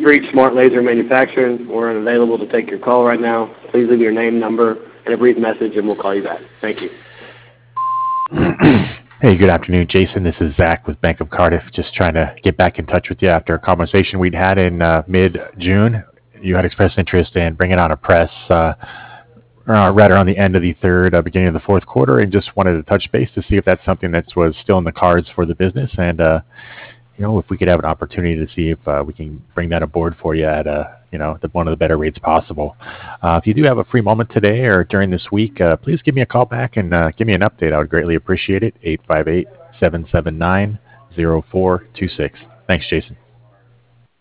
reached Smart Laser Manufacturing. We're unavailable to take your call right now. Please leave your name, number, and a brief message, and we'll call you back. Thank you. Hey, good afternoon, Jason. This is Zach with Bank of Cardiff. Just trying to get back in touch with you after a conversation we'd had in mid-June. You had expressed interest in bringing on a press right around the end of the third, beginning of the fourth quarter, and just wanted to touch base to see if that's something that was still in the cards for the business, and if we could have an opportunity to see if we can bring that aboard for you at one of the better rates possible. If you do have a free moment today or during this week, please give me a call back and give me an update. I would greatly appreciate it. 858-779-0426. Thanks, Jason.